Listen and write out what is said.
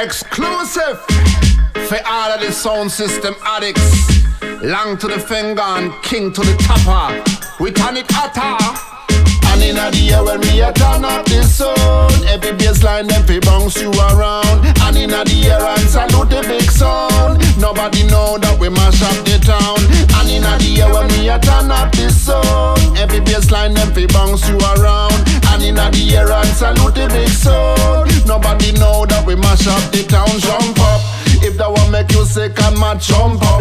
Exclusive for all of the sound system addicts. Long to the finger and king to the topper. We turn it hotter. And in the air when we a turn up the sound, every bassline them fi bounce you around. And in the air and salute the big sound. Nobody know that we mash up the town. And in the air when we a turn up the sound, every bassline them fi bounce you around. And in the air and salute the big sound. Nobody know that we mash up the town. Jump up. If that one make you sick, I might jump